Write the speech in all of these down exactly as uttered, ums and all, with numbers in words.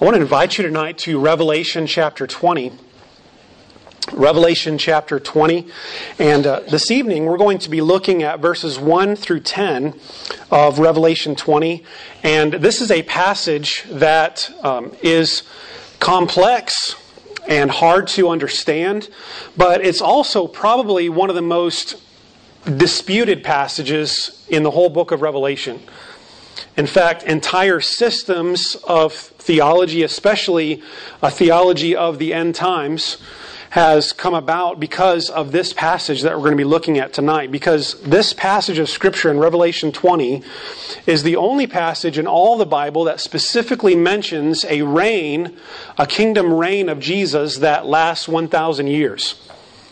I want to invite you tonight to Revelation chapter twenty. Revelation chapter twenty. And uh, this evening we're going to be looking at verses one through ten of Revelation twenty. And this is a passage that um, is complex and hard to understand, but it's also probably one of the most disputed passages in the whole book of Revelation. In fact, entire systems of theology, especially a theology of the end times, has come about because of this passage that we're going to be looking at tonight. Because this passage of Scripture in Revelation twenty is the only passage in all the Bible that specifically mentions a reign, a kingdom reign of Jesus that lasts one thousand years.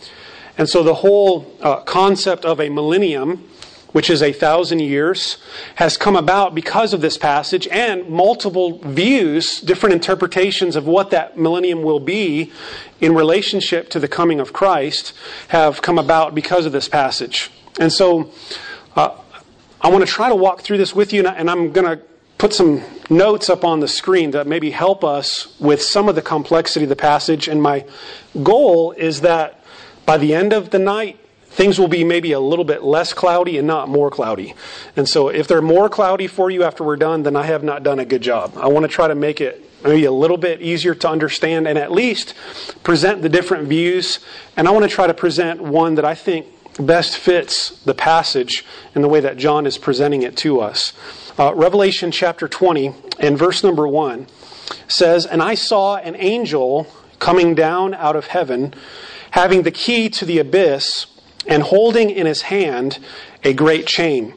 And so the whole uh, concept of a millennium, which is a thousand years, has come about because of this passage, and multiple views, different interpretations of what that millennium will be in relationship to the coming of Christ have come about because of this passage. And so uh, I want to try to walk through this with you, and I'm going to put some notes up on the screen that maybe help us with some of the complexity of the passage. And my goal is that by the end of the night, things will be maybe a little bit less cloudy and not more cloudy. And so if they're more cloudy for you after we're done, then I have not done a good job. I want to try to make it maybe a little bit easier to understand and at least present the different views. And I want to try to present one that I think best fits the passage in the way that John is presenting it to us. Uh, Revelation chapter twenty and verse number one says, "And I saw an angel coming down out of heaven, having the key to the abyss, and holding in his hand a great chain.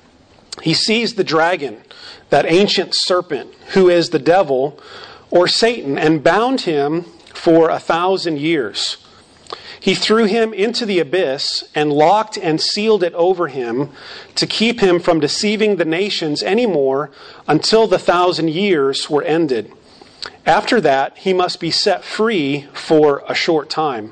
He seized the dragon, that ancient serpent, who is the devil, or Satan, and bound him for a thousand years. He threw him into the abyss and locked and sealed it over him to keep him from deceiving the nations any more until the thousand years were ended. After that, he must be set free for a short time.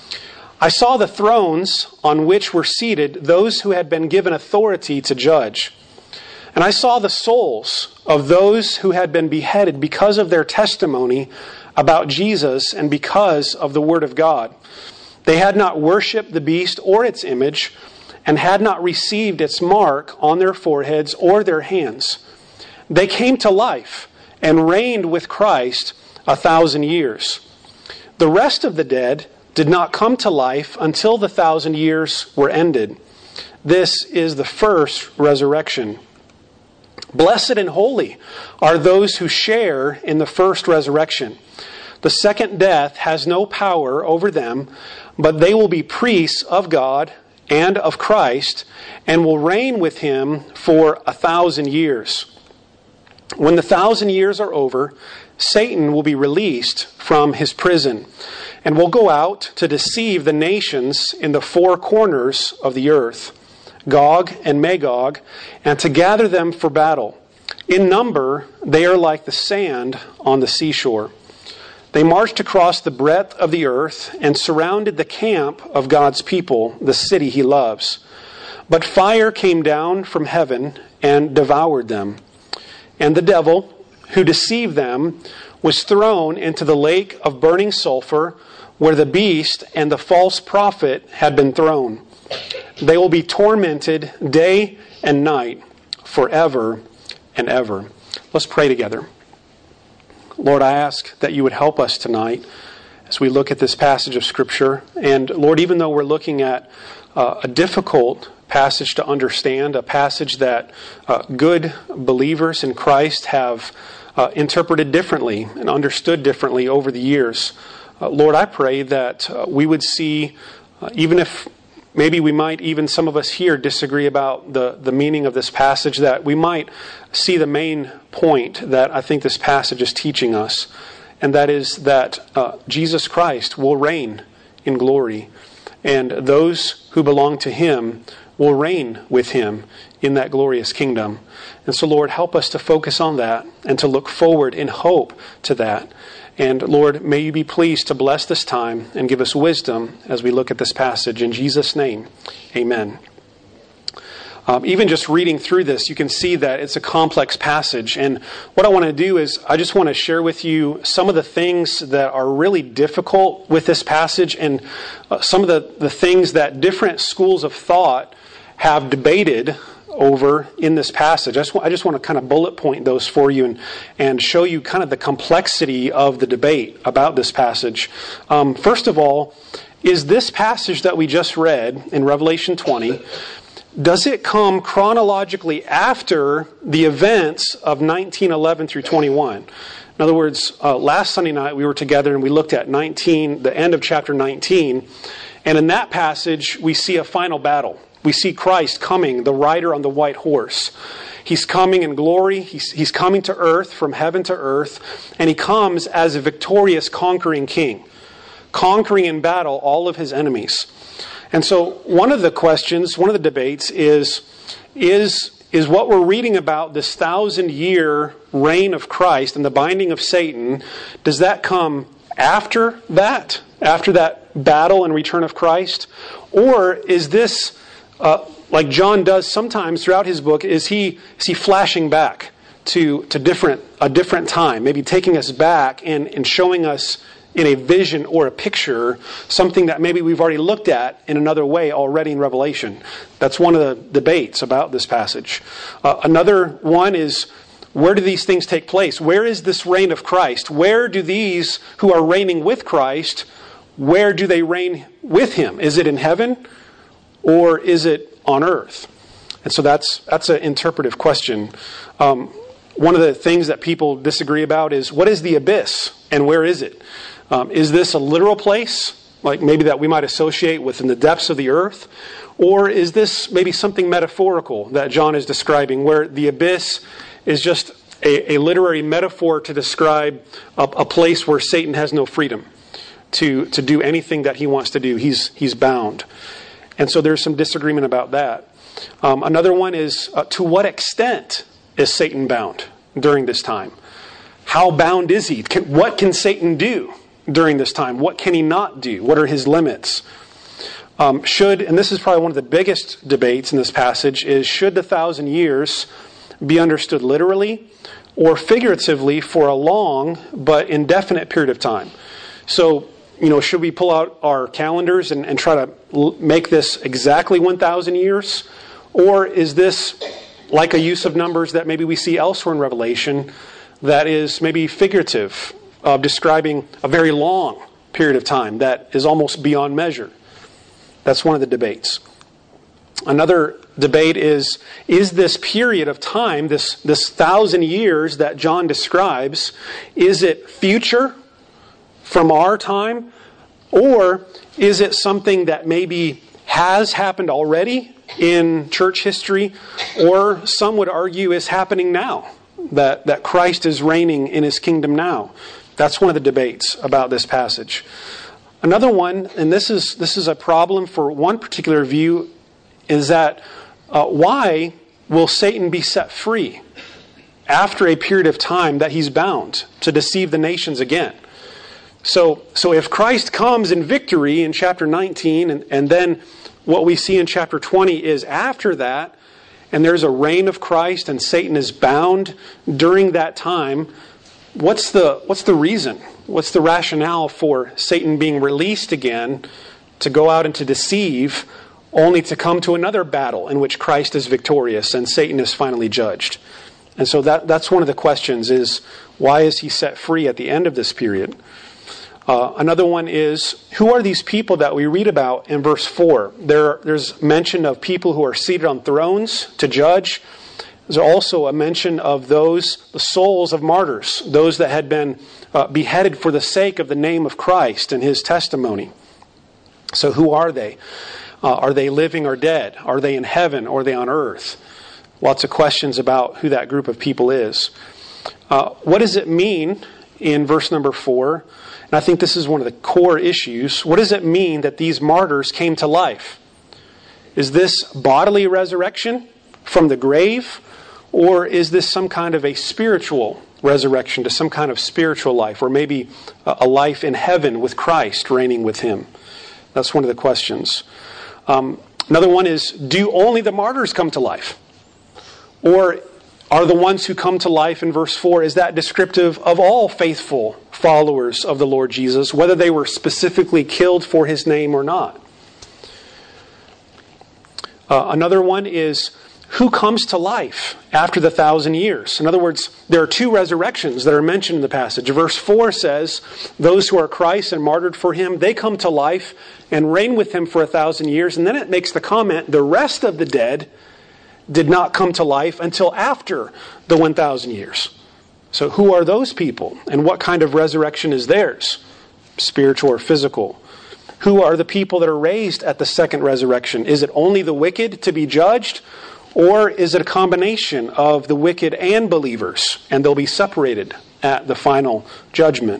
I saw the thrones on which were seated those who had been given authority to judge. And I saw the souls of those who had been beheaded because of their testimony about Jesus and because of the Word of God. They had not worshipped the beast or its image, and had not received its mark on their foreheads or their hands. They came to life and reigned with Christ a thousand years. The rest of the dead did not come to life until the thousand years were ended. This is the first resurrection. Blessed and holy are those who share in the first resurrection. The second death has no power over them, but they will be priests of God and of Christ, and will reign with him for a thousand years. When the thousand years are over, Satan will be released from his prison and will go out to deceive the nations in the four corners of the earth, Gog and Magog, and to gather them for battle. In number, they are like the sand on the seashore. They marched across the breadth of the earth and surrounded the camp of God's people, the city he loves. But fire came down from heaven and devoured them. And the devil, who deceived them, was thrown into the lake of burning sulfur, where the beast and the false prophet had been thrown. They will be tormented day and night forever and ever." Let's pray together. Lord, I ask that you would help us tonight as we look at this passage of Scripture. And Lord, even though we're looking at uh, a difficult passage to understand, a passage that uh, good believers in Christ have uh, interpreted differently and understood differently over the years, uh, Lord, I pray that uh, we would see, uh, even if maybe we might, even some of us here disagree about the, the meaning of this passage, that we might see the main point that I think this passage is teaching us, and that is that uh, Jesus Christ will reign in glory, and those who belong to him will reign with him in that glorious kingdom. And so, Lord, help us to focus on that and to look forward in hope to that. And Lord, may you be pleased to bless this time and give us wisdom as we look at this passage. In Jesus' name, amen. Um, even just reading through this, you can see that it's a complex passage. And what I want to do is I just want to share with you some of the things that are really difficult with this passage and uh, some of the, the things that different schools of thought have debated over in this passage. I just, want, I just want to kind of bullet point those for you and, and show you kind of the complexity of the debate about this passage. Um, first of all, is this passage that we just read in Revelation twenty, does it come chronologically after the events of nineteen eleven through twenty-one? In other words, uh, last Sunday night we were together and we looked at nineteen, the end of chapter nineteen, and in that passage we see a final battle. We see Christ coming, the rider on the white horse. He's coming in glory. He's, he's coming to earth, from heaven to earth, and he comes as a victorious, conquering king, conquering in battle all of his enemies. And so one of the questions, one of the debates is, is, is what we're reading about, this thousand-year reign of Christ and the binding of Satan, does that come after that? After that battle and return of Christ? Or is this, uh, like John does sometimes throughout his book, is he, is he flashing back to, to different, a different time, maybe taking us back and, and showing us in a vision or a picture, something that maybe we've already looked at in another way already in Revelation? That's one of the debates about this passage. Uh, another one is, where do these things take place? Where is this reign of Christ? Where do these who are reigning with Christ, where do they reign with Him? Is it in heaven or is it on earth? And so that's that's an interpretive question. Um, one of the things that people disagree about is, what is the abyss and where is it? Um, is this a literal place, like maybe that we might associate within the depths of the earth? Or is this maybe something metaphorical that John is describing, where the abyss is just a, a literary metaphor to describe a, a place where Satan has no freedom to, to do anything that he wants to do? He's, he's bound. And so there's some disagreement about that. Um, another one is, uh, to what extent is Satan bound during this time? How bound is he? Can, what can Satan do during this time? What can he not do? What are his limits? Um, should, and this is probably one of the biggest debates in this passage, is should the thousand years be understood literally or figuratively for a long but indefinite period of time? So, you know, should we pull out our calendars and, and try to l- make this exactly one thousand years? Or is this like a use of numbers that maybe we see elsewhere in Revelation that is maybe figurative, of describing a very long period of time that is almost beyond measure? That's one of the debates. Another debate is, is this period of time, this, this thousand years that John describes, is it future from our time? Or is it something that maybe has happened already in church history? Or some would argue is happening now, that, that Christ is reigning in His kingdom now. That's one of the debates about this passage. Another one, and this is this is a problem for one particular view, is that uh, why will Satan be set free after a period of time that he's bound to deceive the nations again? So, so if Christ comes in victory in chapter nineteen, and, and then what we see in chapter twenty is after that, and there's a reign of Christ and Satan is bound during that time, what's the what's the reason? What's the rationale for Satan being released again to go out and to deceive, only to come to another battle in which Christ is victorious and Satan is finally judged? And so that that's one of the questions, is why is he set free at the end of this period? Uh, another one is, who are these people that we read about in verse four? There, there's mention of people who are seated on thrones to judge. There's also a mention of those, the souls of martyrs, those that had been uh, beheaded for the sake of the name of Christ and His testimony. So who are they? Uh, are they living or dead? Are they in heaven or are they on earth? Lots of questions about who that group of people is. Uh, what does it mean in verse number four? And I think this is one of the core issues. What does it mean that these martyrs came to life? Is this bodily resurrection from the grave? Or is this some kind of a spiritual resurrection to some kind of spiritual life? Or maybe a life in heaven with Christ reigning with Him? That's one of the questions. Um, Another one is, do only the martyrs come to life? Or are the ones who come to life in verse four, is that descriptive of all faithful followers of the Lord Jesus, whether they were specifically killed for his name or not? Uh, another one is, who comes to life after the thousand years? In other words, there are two resurrections that are mentioned in the passage. Verse four says, those who are Christ and martyred for him, they come to life and reign with him for a thousand years. And then it makes the comment, the rest of the dead did not come to life until after the one thousand years. So who are those people? And what kind of resurrection is theirs? Spiritual or physical? Who are the people that are raised at the second resurrection? Is it only the wicked to be judged? Or is it a combination of the wicked and believers, and they'll be separated at the final judgment?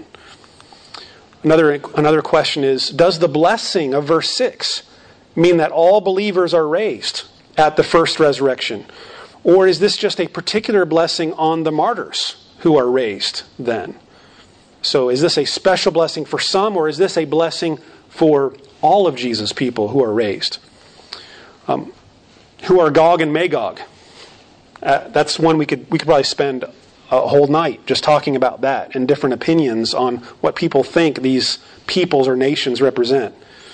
Another, another question is, does the blessing of verse six mean that all believers are raised at the first resurrection? Or is this just a particular blessing on the martyrs who are raised then? So is this a special blessing for some, or is this a blessing for all of Jesus' people who are raised? Um, Who are Gog and Magog? Uh, that's one we could we could probably spend a whole night just talking about that and different opinions on what people think these peoples or nations represent.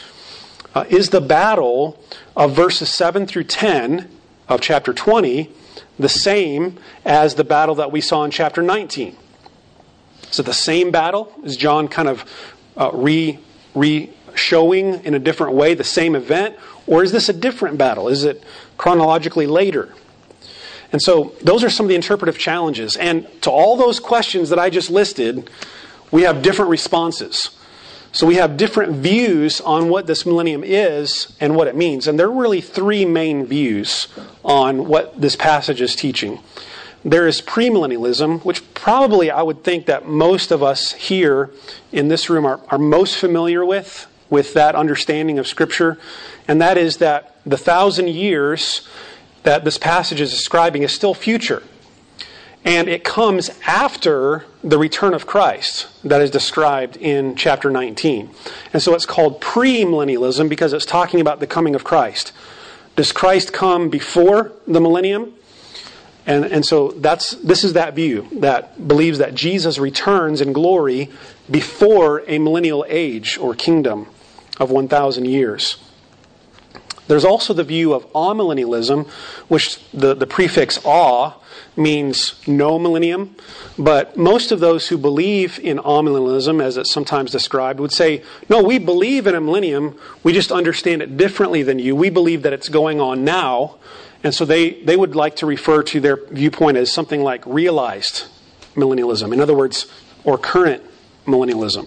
Uh, is the battle of verses seven through ten of chapter twenty the same as the battle that we saw in chapter nineteen? Is it the same battle? Is John kind of uh, re re showing in a different way the same event? Or is this a different battle? Is it chronologically later? And so those are some of the interpretive challenges. And to all those questions that I just listed, we have different responses. So we have different views on what this millennium is and what it means. And there are really three main views on what this passage is teaching. There is premillennialism, which probably I would think that most of us here in this room are, are most familiar with, with that understanding of Scripture. And that is that the thousand years that this passage is describing is still future. And it comes after the return of Christ that is described in chapter nineteen. And so it's called premillennialism because it's talking about the coming of Christ. Does Christ come before the millennium? And, and so that's this is that view that believes that Jesus returns in glory before a millennial age or kingdom of one thousand years. There's also the view of amillennialism, which the, the prefix "a" means no millennium. But most of those who believe in amillennialism, as it's sometimes described, would say, no, we believe in a millennium, we just understand it differently than you. We believe that it's going on now. And so they, they would like to refer to their viewpoint as something like realized millennialism. In other words, or current millennialism.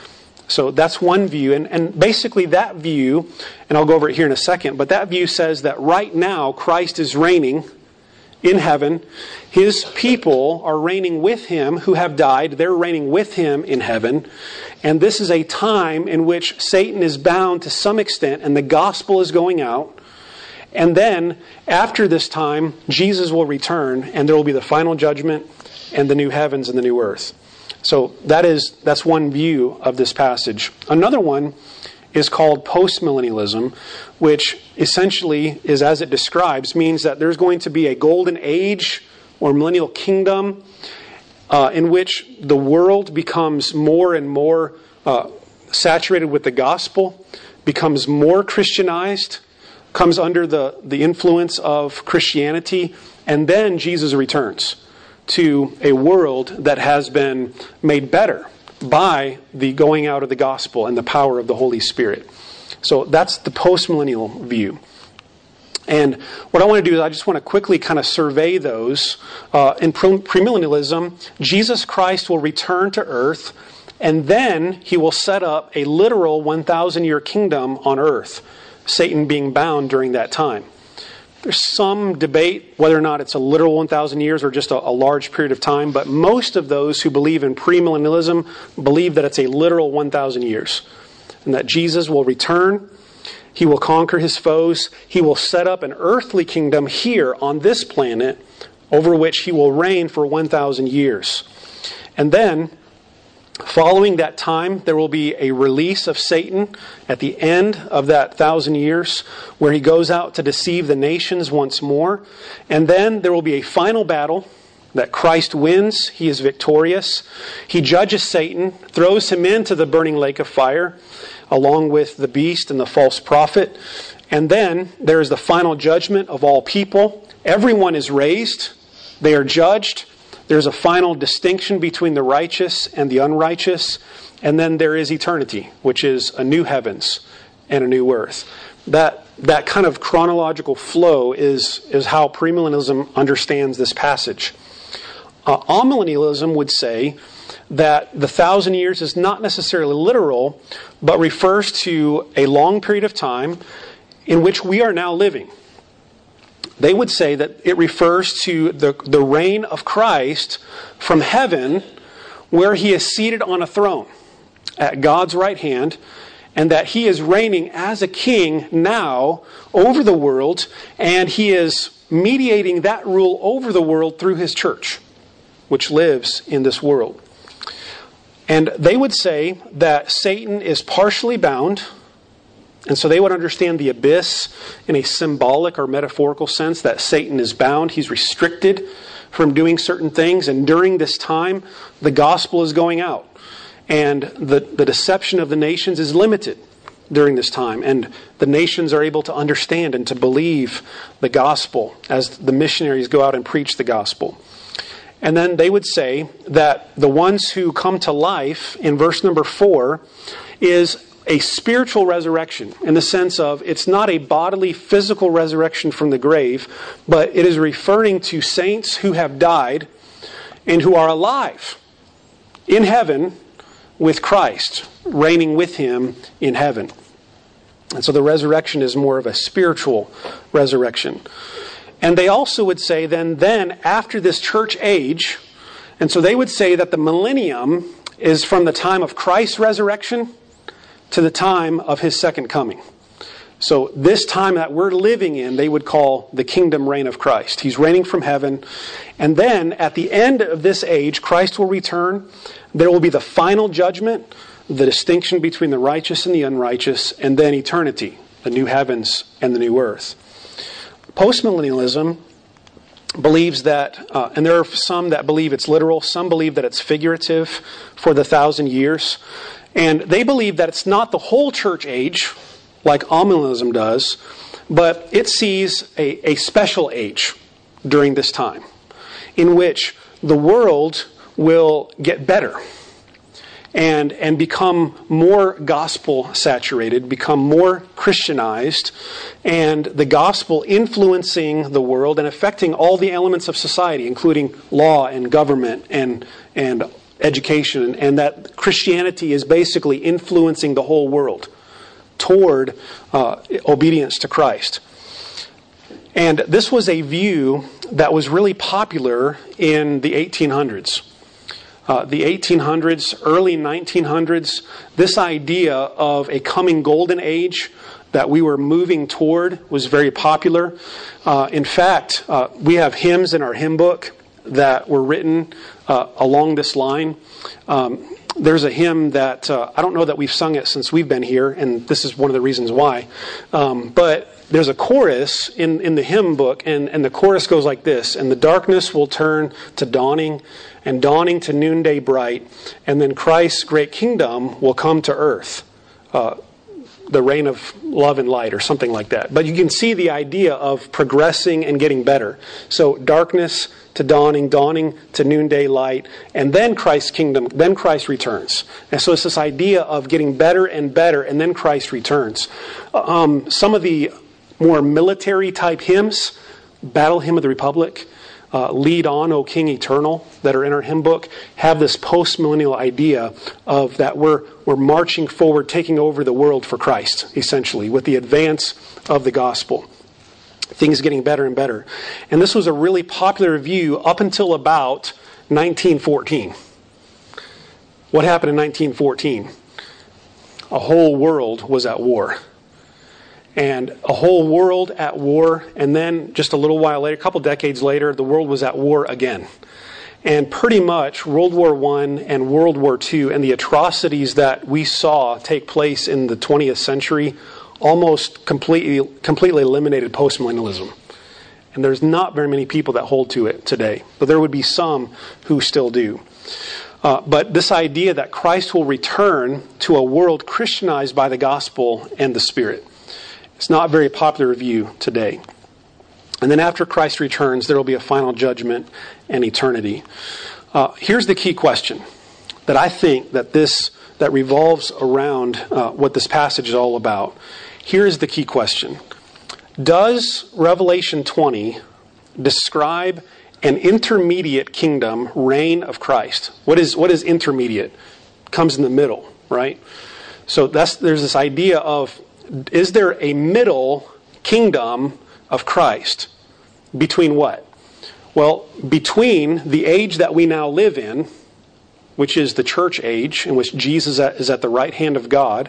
So that's one view. And, and basically that view, and I'll go over it here in a second, but that view says that right now Christ is reigning in heaven. His people are reigning with him who have died. They're reigning with him in heaven. And this is a time in which Satan is bound to some extent and the gospel is going out. And then after this time, Jesus will return and there will be the final judgment and the new heavens and the new earth. So that is that's one view of this passage. Another one is called postmillennialism, which essentially is, as it describes, means that there's going to be a golden age or millennial kingdom uh, in which the world becomes more and more uh, saturated with the gospel, becomes more Christianized, comes under the, the influence of Christianity, and then Jesus returns to a world that has been made better by the going out of the gospel and the power of the Holy Spirit. So that's the postmillennial view. And what I want to do is I just want to quickly kind of survey those. Uh, in premillennialism, Jesus Christ will return to earth, and then he will set up a literal one thousand year kingdom on earth, Satan being bound during that time. There's some debate whether or not it's a literal one thousand years or just a, a large period of time, but most of those who believe in premillennialism believe that it's a literal one thousand years, and that Jesus will return, he will conquer his foes, he will set up an earthly kingdom here on this planet over which he will reign for one thousand years. And then Following that time, there will be a release of Satan at the end of that thousand years, where he goes out to deceive the nations once more. And then there will be a final battle that Christ wins. He is victorious. He judges Satan, throws him into the burning lake of fire, along with the beast and the false prophet. And then there is the final judgment of all people. Everyone is raised. They are judged. There's a final distinction between the righteous and the unrighteous. And then there is eternity, which is a new heavens and a new earth. That that kind of chronological flow is, is how premillennialism understands this passage. Uh, amillennialism would say that the thousand years is not necessarily literal, but refers to a long period of time in which we are now living. They would say that it refers to the, the reign of Christ from heaven, where he is seated on a throne at God's right hand, and that he is reigning as a king now over the world, and he is mediating that rule over the world through his church, which lives in this world. And they would say that Satan is partially bound. And so they would understand the abyss in a symbolic or metaphorical sense, that Satan is bound. He's restricted from doing certain things. And during this time, the gospel is going out. And the, the deception of the nations is limited during this time. And the nations are able to understand and to believe the gospel as the missionaries go out and preach the gospel. And then they would say that the ones who come to life in verse number four is a spiritual resurrection, in the sense of it's not a bodily, physical resurrection from the grave, but it is referring to saints who have died and who are alive in heaven with Christ, reigning with him in heaven. And so the resurrection is more of a spiritual resurrection. And they also would say then, then after this church age, and so they would say that the millennium is from the time of Christ's resurrection to the time of his second coming. So this time that we're living in, they would call the kingdom reign of Christ. He's reigning from heaven. And then at the end of this age, Christ will return. There will be the final judgment, the distinction between the righteous and the unrighteous, and then eternity, the new heavens and the new earth. Postmillennialism believes that, uh, and there are some that believe it's literal, some believe that it's figurative for the thousand years. And they believe that it's not the whole church age, like amillennialism does, but it sees a, a special age during this time, in which the world will get better and, and become more gospel-saturated, become more Christianized, and the gospel influencing the world and affecting all the elements of society, including law and government and and education, and that Christianity is basically influencing the whole world toward uh, obedience to Christ. And this was a view that was really popular in the eighteen hundreds. Uh, the eighteen hundreds, early nineteen hundreds, this idea of a coming golden age that we were moving toward was very popular. Uh, in fact, uh, we have hymns in our hymn book that were written uh, along this line. Um, there's a hymn that, uh, I don't know that we've sung it since we've been here, and this is one of the reasons why. Um, but there's a chorus in, in the hymn book, and, and the chorus goes like this: "And the darkness will turn to dawning, and dawning to noonday bright, and then Christ's great kingdom will come to earth. Uh, the reign of love and light," or something like that. But you can see the idea of progressing and getting better. So darkness to dawning, dawning to noonday light, and then Christ's kingdom, then Christ returns. And so it's this idea of getting better and better, and then Christ returns. Um, some of the more military type hymns, Battle Hymn of the Republic, uh, Lead On, O King Eternal, that are in our hymn book, have this post-millennial idea of that we're we're marching forward, taking over the world for Christ, essentially, with the advance of the gospel. Things getting better and better. And this was a really popular view up until about nineteen fourteen. What happened in nineteen fourteen? A whole world was at war. And a whole world at war, and then just a little while later, a couple decades later, the world was at war again. And pretty much World War One and World War Two and the atrocities that we saw take place in the twentieth century almost completely completely eliminated postmillennialism. And there's not very many people that hold to it today, but there would be some who still do. Uh, but this idea that Christ will return to a world Christianized by the gospel and the Spirit, it's not a very popular view today. And then after Christ returns, there will be a final judgment and eternity. Uh, here's the key question that I think that this that revolves around uh, what this passage is all about. Here is the key question. Does Revelation twenty describe an intermediate kingdom reign of Christ? What is what is intermediate? Comes in the middle, right? So that's there's this idea of, is there a middle kingdom of Christ? Between what? Well, between the age that we now live in, which is the church age, in which Jesus is at the right hand of God,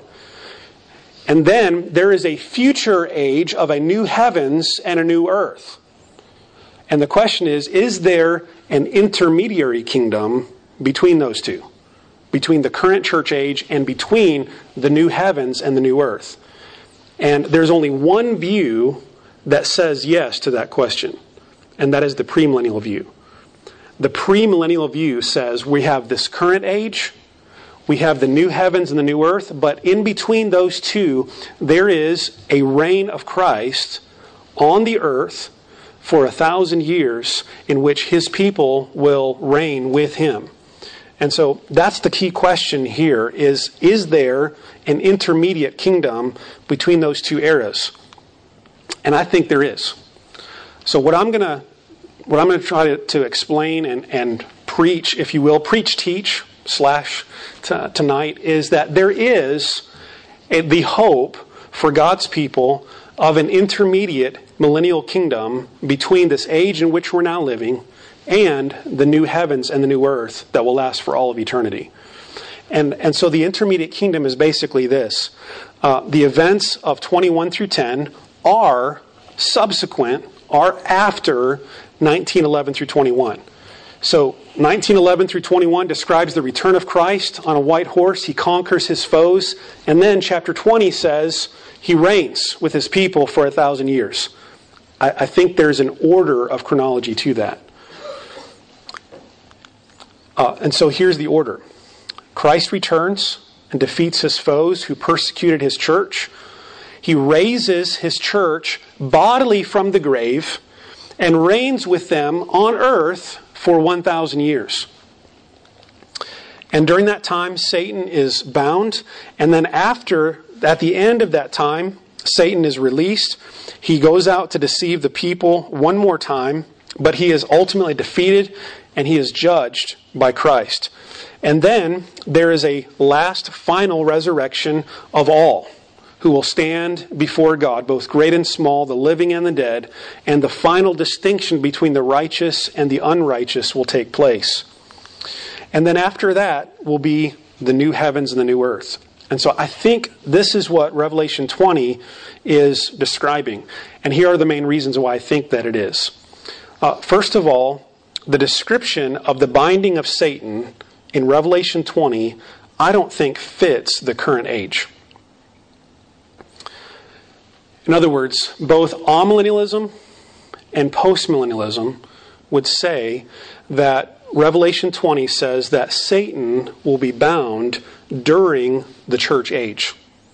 and then there is a future age of a new heavens and a new earth. And the question is, is there an intermediary kingdom between those two? Between the current church age and between the new heavens and the new earth? And there's only one view that says yes to that question, and that is the premillennial view. The premillennial view says we have this current age, we have the new heavens and the new earth, but in between those two, there is a reign of Christ on the earth for a thousand years in which His people will reign with Him. And so that's the key question here is, is there an intermediate kingdom between those two eras? And I think there is. So what I'm going to what I'm going to try to, to explain and, and preach, if you will, preach, teach, slash t- tonight, is that there is a, the hope for God's people of an intermediate millennial kingdom between this age in which we're now living and the new heavens and the new earth that will last for all of eternity. And, and so the intermediate kingdom is basically this. Uh, the events of twenty-one through ten are subsequent, are after nineteen eleven through twenty-one. So nineteen eleven through twenty-one describes the return of Christ on a white horse. He conquers His foes. And then chapter twenty says He reigns with His people for a thousand years. I, I think there's an order of chronology to that. Uh, and so here's the order. Christ returns and defeats His foes who persecuted His church. He raises His church bodily from the grave and reigns with them on earth for one thousand years. And during that time, Satan is bound. And then after, at the end of that time, Satan is released. He goes out to deceive the people one more time, but he is ultimately defeated and he is judged by Christ. And then there is a last final resurrection of all who will stand before God, both great and small, the living and the dead, and the final distinction between the righteous and the unrighteous will take place. And then after that will be the new heavens and the new earth. And so I think this is what Revelation twenty is describing. And here are the main reasons why I think that it is. Uh, first of all, the description of the binding of Satan in Revelation twenty, I don't think fits the current age. In other words, both amillennialism and postmillennialism would say that Revelation twenty says that Satan will be bound during the church age.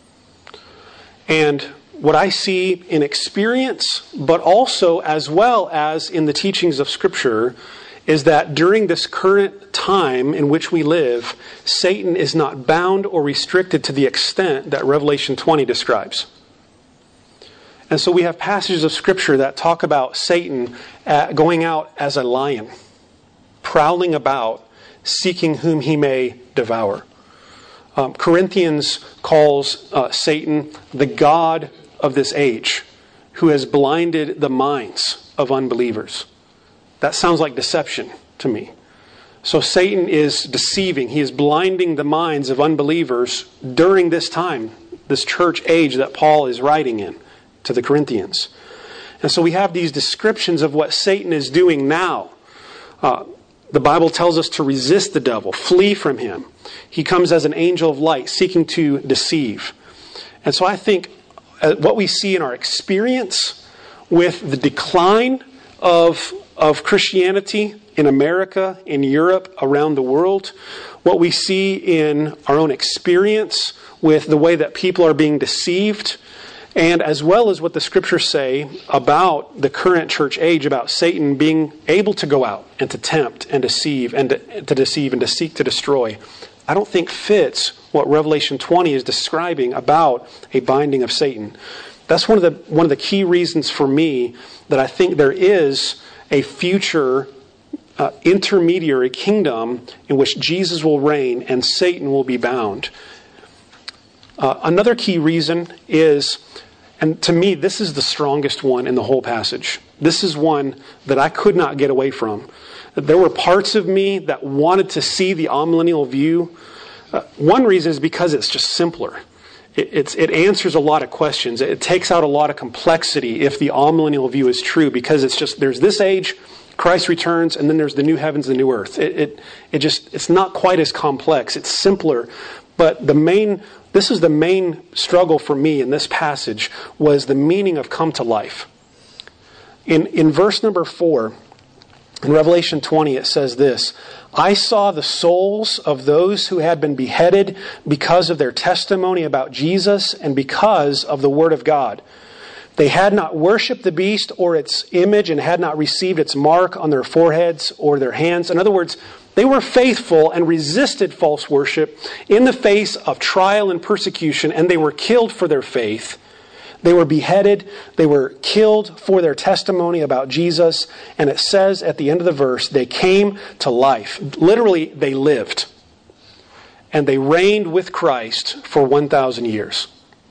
And what I see in experience, but also as well as in the teachings of Scripture, is that during this current time in which we live, Satan is not bound or restricted to the extent that Revelation twenty describes. And so we have passages of Scripture that talk about Satan going out as a lion, prowling about, seeking whom he may devour. Um, Corinthians calls uh, Satan the god of this age, who has blinded the minds of unbelievers. That sounds like deception to me. So Satan is deceiving. He is blinding the minds of unbelievers during this time, this church age that Paul is writing in to the Corinthians. And so we have these descriptions of what Satan is doing now. Uh, The Bible tells us to resist the devil, flee from him. He comes as an angel of light, seeking to deceive. And so I think what we see in our experience with the decline of, of Christianity in America, in Europe, around the world, what we see in our own experience with the way that people are being deceived, and as well as what the Scriptures say about the current church age, about Satan being able to go out and to tempt and deceive and to, to deceive and to seek to destroy, I don't think fits what Revelation twenty is describing about a binding of Satan. That's one of the one of the key reasons for me that I think there is a future uh, intermediary kingdom in which Jesus will reign and Satan will be bound. Uh, another key reason is, and to me, this is the strongest one in the whole passage. This is one that I could not get away from. There were parts of me that wanted to see the amillennial view. Uh, one reason is because it's just simpler. It, it's, it answers a lot of questions. It takes out a lot of complexity if the amillennial view is true, because it's just, there's this age, Christ returns, and then there's the new heavens and the new earth. It, it, it just, it's not quite as complex. It's simpler. But the main, this is the main struggle for me in this passage, was the meaning of come to life. In, in verse number four, in Revelation twenty, it says this: I saw the souls of those who had been beheaded because of their testimony about Jesus and because of the word of God. They had not worshipped the beast or its image and had not received its mark on their foreheads or their hands. In other words, they were faithful and resisted false worship in the face of trial and persecution, and they were killed for their faith. They were beheaded. They were killed for their testimony about Jesus. And it says at the end of the verse, they came to life. Literally, they lived. And they reigned with Christ for one thousand years.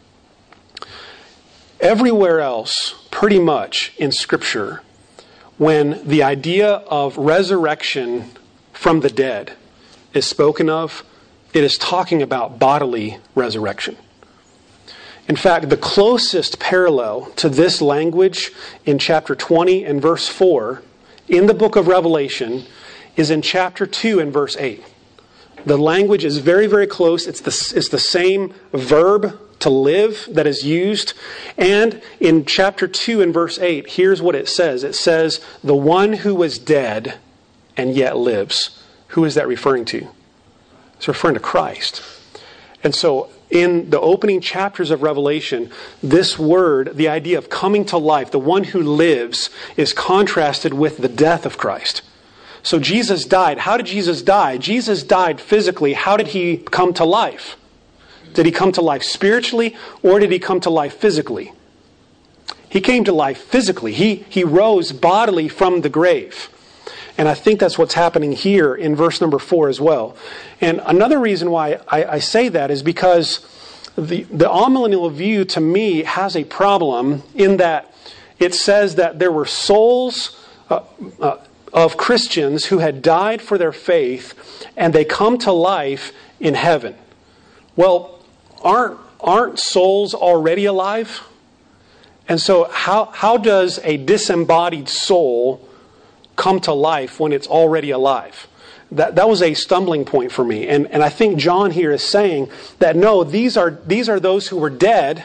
Everywhere else, pretty much in Scripture, when the idea of resurrection from the dead is spoken of, it is talking about bodily resurrection. In fact, the closest parallel to this language in chapter twenty and verse four in the book of Revelation is in chapter two and verse eight. The language is very, very close. It's the, it's the same verb, to live, that is used. And in chapter two and verse eight, here's what it says. It says, the one who was dead and yet lives. Who is that referring to? It's referring to Christ. And so in the opening chapters of Revelation, this word, the idea of coming to life, the one who lives, is contrasted with the death of Christ. So Jesus died. How did Jesus die? Jesus died physically. How did he come to life? Did he come to life spiritually, or did he come to life physically? He came to life physically. He, he rose bodily from the grave. And I think that's what's happening here in verse number four as well. And another reason why I, I say that is because the, the amillennial view to me has a problem in that it says that there were souls uh, uh, of Christians who had died for their faith and they come to life in heaven. Well, aren't, aren't souls already alive? And so how, how does a disembodied soul come to life when it's already alive? That that was a stumbling point for me. And and I think John here is saying that no, these are these are those who were dead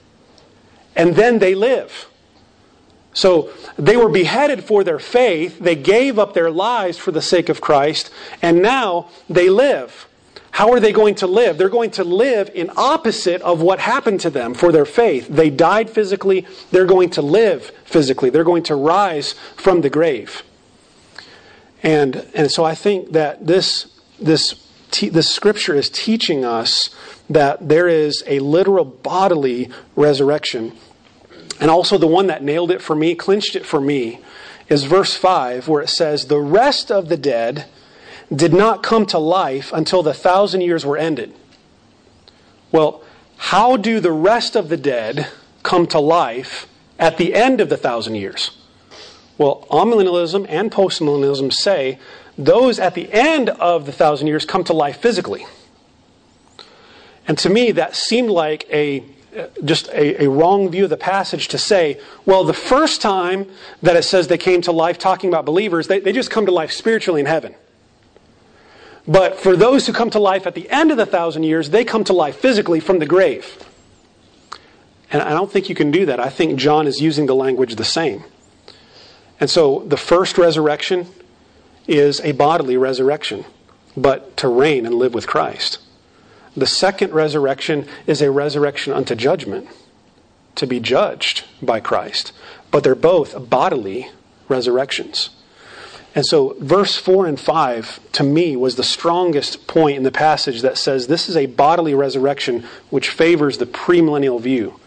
and then they live. So they were beheaded for their faith, they gave up their lives for the sake of Christ, and now they live. How are they going to live? They're going to live in opposite of what happened to them for their faith. They died physically, they're going to live physically. They're going to rise from the grave. And and so I think that this this te- this scripture is teaching us that there is a literal bodily resurrection. And also the one that nailed it for me, clinched it for me, is verse five, where it says, the rest of the dead did not come to life until the thousand years were ended. Well, how do the rest of the dead come to life at the end of the thousand years? Well, amillennialism and postmillennialism say those at the end of the thousand years come to life physically. And to me, that seemed like a just a, a wrong view of the passage to say, well, the first time that it says they came to life, talking about believers, they, they just come to life spiritually in heaven. But for those who come to life at the end of the thousand years, they come to life physically from the grave. And I don't think you can do that. I think John is using the language the same. And so the first resurrection is a bodily resurrection, but to reign and live with Christ. The second resurrection is a resurrection unto judgment, to be judged by Christ. But they're both bodily resurrections. And so verse four and five, to me, was the strongest point in the passage that says this is a bodily resurrection which favors the premillennial view.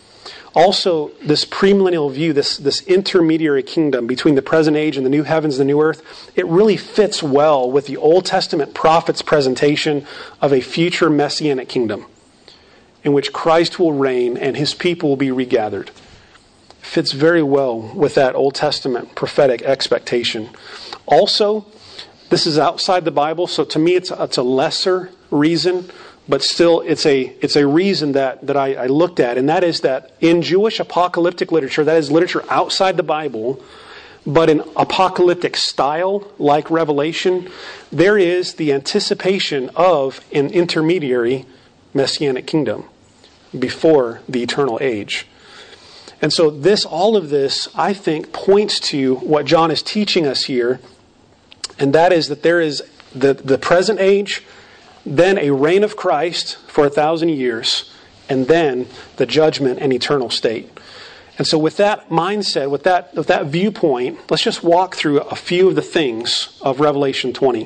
Also, this premillennial view, this, this intermediary kingdom between the present age and the new heavens and the new earth, it really fits well with the Old Testament prophet's presentation of a future messianic kingdom in which Christ will reign and his people will be regathered. Fits very well with that Old Testament prophetic expectation. Also, this is outside the Bible, so to me it's, it's a lesser reason, but still it's a it's a reason that, that I, I looked at, and that is that in Jewish apocalyptic literature, that is literature outside the Bible, but in apocalyptic style, like Revelation, there is the anticipation of an intermediary messianic kingdom before the eternal age. And so this, all of this, I think, points to what John is teaching us here, and that is that there is the, the present age, then a reign of Christ for a thousand years, and then the judgment and eternal state. And so with that mindset, with that, with that viewpoint, let's just walk through a few of the things of Revelation twenty.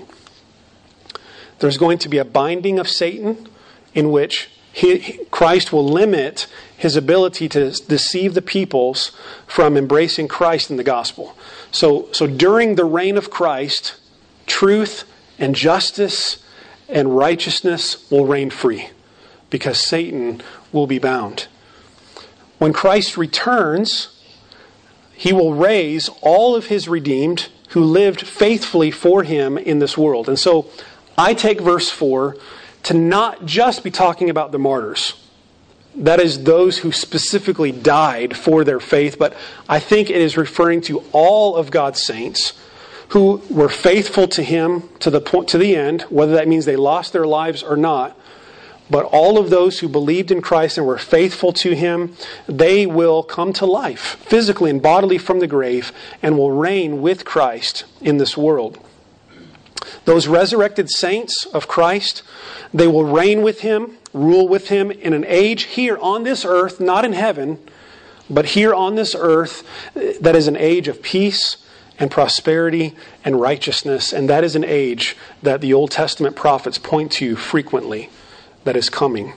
There's going to be a binding of Satan in which he, Christ will limit his ability to deceive the peoples from embracing Christ in the gospel. So, so during the reign of Christ, truth and justice and righteousness will reign free because Satan will be bound. When Christ returns, he will raise all of his redeemed who lived faithfully for him in this world. And so I take verse four to not just be talking about the martyrs. That is those who specifically died for their faith, but I think it is referring to all of God's saints who were faithful to him to the point, to the end, whether that means they lost their lives or not. But all of those who believed in Christ and were faithful to him, they will come to life, physically and bodily from the grave, and will reign with Christ in this world. Those resurrected saints of Christ, they will reign with him, rule with him in an age here on this earth, not in heaven, but here on this earth, that is an age of peace and prosperity and righteousness. And that is an age that the Old Testament prophets point to frequently that is coming.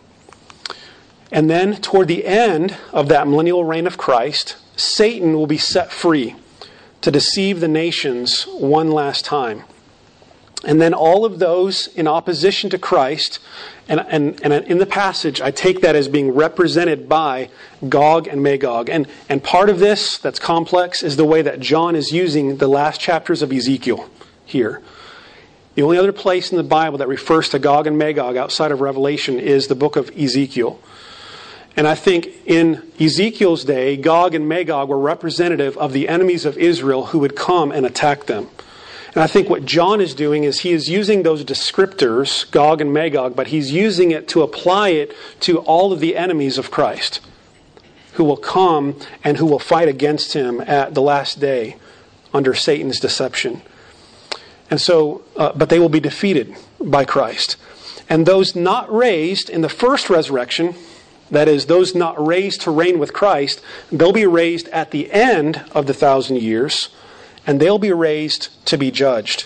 And then toward the end of that millennial reign of Christ, Satan will be set free to deceive the nations one last time. And then all of those in opposition to Christ, and, and, and in the passage, I take that as being represented by Gog and Magog. And, and part of this that's complex is the way that John is using the last chapters of Ezekiel here. The only other place in the Bible that refers to Gog and Magog outside of Revelation is the book of Ezekiel. And I think in Ezekiel's day, Gog and Magog were representative of the enemies of Israel who would come and attack them. And I think what John is doing is he is using those descriptors, Gog and Magog, but he's using it to apply it to all of the enemies of Christ who will come and who will fight against him at the last day under Satan's deception. And so, uh, but they will be defeated by Christ. And those not raised in the first resurrection, that is, those not raised to reign with Christ, they'll be raised at the end of the thousand years, and they'll be raised to be judged.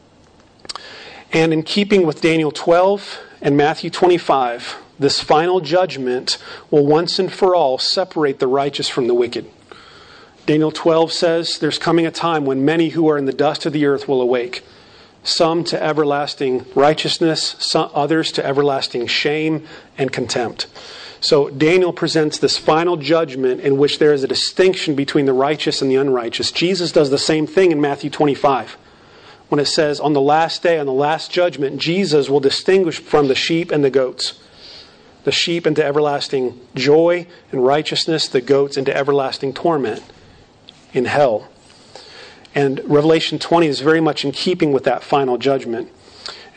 And in keeping with Daniel twelve and Matthew twenty-five, this final judgment will once and for all separate the righteous from the wicked. Daniel twelve says, there's coming a time when many who are in the dust of the earth will awake. Some to everlasting righteousness, some others to everlasting shame and contempt. So Daniel presents this final judgment in which there is a distinction between the righteous and the unrighteous. Jesus does the same thing in Matthew twenty-five. When it says, on the last day, on the last judgment, Jesus will distinguish from the sheep and the goats. The sheep into everlasting joy and righteousness, the goats into everlasting torment in hell. And Revelation twenty is very much in keeping with that final judgment.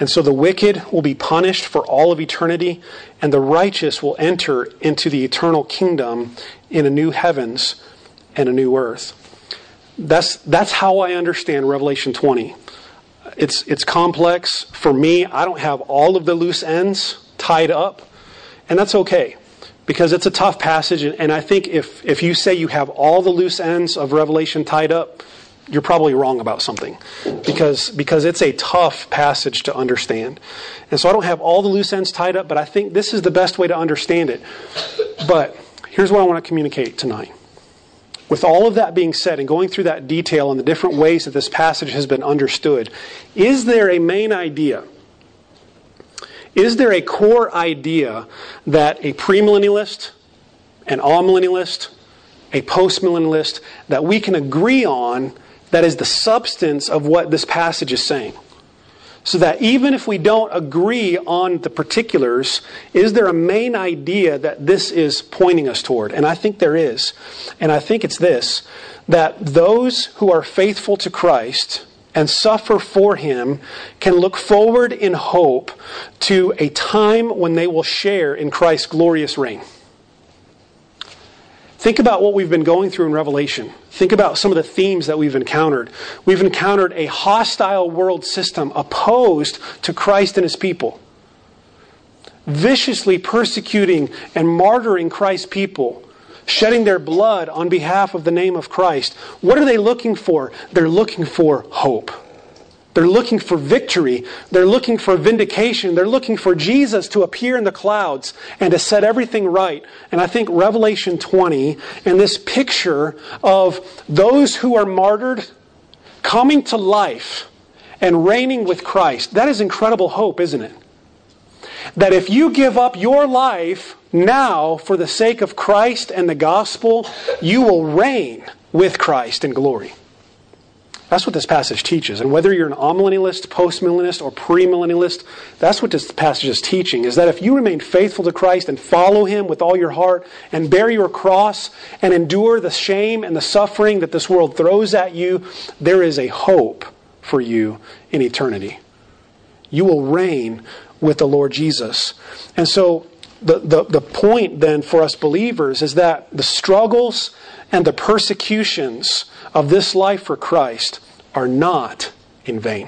And so the wicked will be punished for all of eternity, and the righteous will enter into the eternal kingdom in a new heavens and a new earth. That's that's how I understand Revelation twenty. It's it's complex. For me, I don't have all of the loose ends tied up, and that's okay, because it's a tough passage, and I think if, if you say you have all the loose ends of Revelation tied up, you're probably wrong about something, because because it's a tough passage to understand. And so I don't have all the loose ends tied up, but I think this is the best way to understand it. But here's what I want to communicate tonight. With all of that being said, and going through that detail and the different ways that this passage has been understood, is there a main idea? Is there a core idea that a premillennialist, an amillennialist, a postmillennialist, that we can agree on that is the substance of what this passage is saying? So that even if we don't agree on the particulars, is there a main idea that this is pointing us toward? And I think there is. And I think it's this, that those who are faithful to Christ and suffer for Him can look forward in hope to a time when they will share in Christ's glorious reign. Think about what we've been going through in Revelation. Think about some of the themes that we've encountered. We've encountered a hostile world system opposed to Christ and His people, viciously persecuting and martyring Christ's people, shedding their blood on behalf of the name of Christ. What are they looking for? They're looking for hope. They're looking for victory. They're looking for vindication. They're looking for Jesus to appear in the clouds and to set everything right. And I think Revelation twenty and this picture of those who are martyred coming to life and reigning with Christ, that is incredible hope, isn't it? That if you give up your life now for the sake of Christ and the gospel, you will reign with Christ in glory. That's what this passage teaches. And whether you're an amillennialist, postmillennialist, or premillennialist, that's what this passage is teaching, is that if you remain faithful to Christ and follow Him with all your heart and bear your cross and endure the shame and the suffering that this world throws at you, there is a hope for you in eternity. You will reign with the Lord Jesus. And so the, the, the point then for us believers is that the struggles and the persecutions of this life for Christ are not in vain.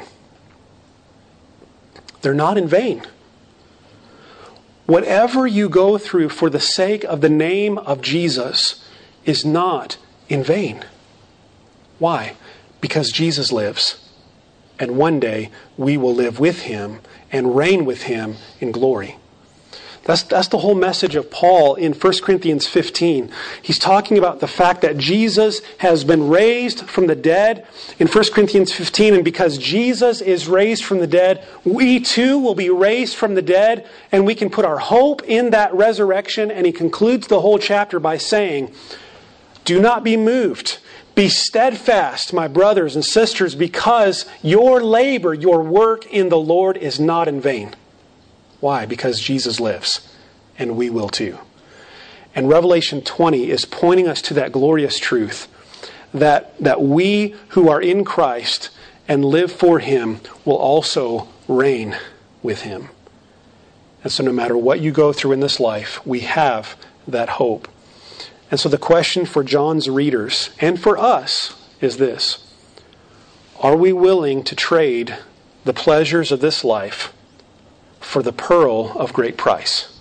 They're not in vain. Whatever you go through for the sake of the name of Jesus is not in vain. Why? Because Jesus lives. And one day we will live with Him and reign with Him in glory. That's, that's the whole message of Paul in First Corinthians fifteen. He's talking about the fact that Jesus has been raised from the dead in First Corinthians fifteen. And because Jesus is raised from the dead, we too will be raised from the dead. And we can put our hope in that resurrection. And he concludes the whole chapter by saying, "Do not be moved. Be steadfast, my brothers and sisters, because your labor, your work in the Lord is not in vain." Why? Because Jesus lives, and we will too. And Revelation twenty is pointing us to that glorious truth that, that we who are in Christ and live for Him will also reign with Him. And so no matter what you go through in this life, we have that hope. And so the question for John's readers and for us is this: are we willing to trade the pleasures of this life for the pearl of great price,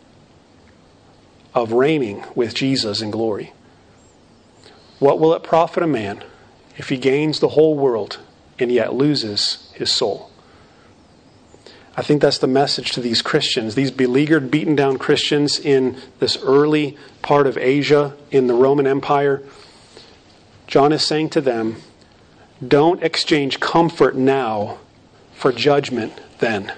of reigning with Jesus in glory? What will it profit a man if he gains the whole world and yet loses his soul? I think that's the message to these Christians, these beleaguered, beaten down Christians in this early part of Asia, in the Roman Empire. John is saying to them, don't exchange comfort now for judgment then.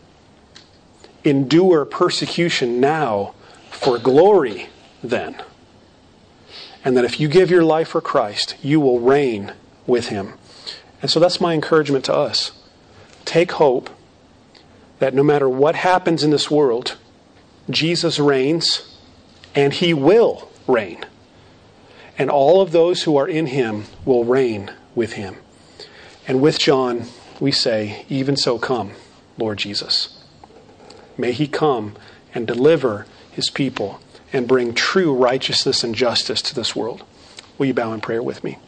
Endure persecution now for glory then. And that if you give your life for Christ, you will reign with Him. And so that's my encouragement to us. Take hope that no matter what happens in this world, Jesus reigns and He will reign. And all of those who are in Him will reign with Him. And with John, we say, even so come, Lord Jesus. May he come and deliver his people and bring true righteousness and justice to this world. Will you bow in prayer with me?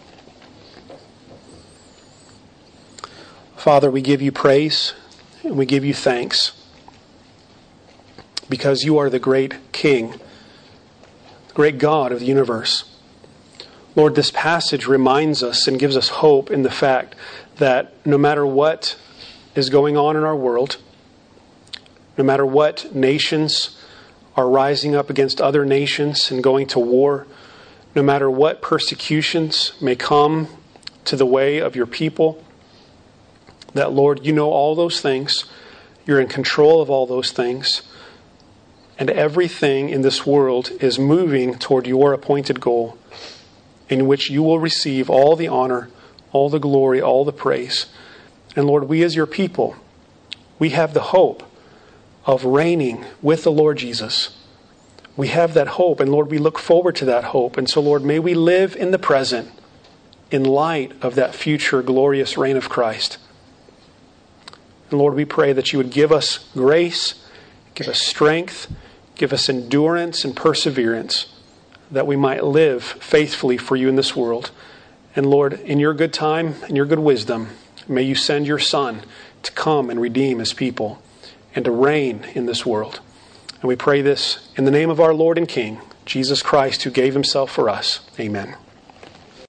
Father, we give you praise and we give you thanks because you are the great King, the great God of the universe. Lord, this passage reminds us and gives us hope in the fact that no matter what is going on in our world, no matter what nations are rising up against other nations and going to war, no matter what persecutions may come to the way of your people, that, Lord, you know all those things. You're in control of all those things. And everything in this world is moving toward your appointed goal, in which you will receive all the honor, all the glory, all the praise. And Lord, we as your people, we have the hope of reigning with the Lord Jesus. We have that hope, and Lord, we look forward to that hope. And so, Lord, may we live in the present in light of that future glorious reign of Christ. And Lord, we pray that you would give us grace, give us strength, give us endurance and perseverance, that we might live faithfully for you in this world. And Lord, in your good time and your good wisdom, may you send your Son to come and redeem his people and to reign in this world. And we pray this in the name of our Lord and King, Jesus Christ, who gave himself for us. Amen.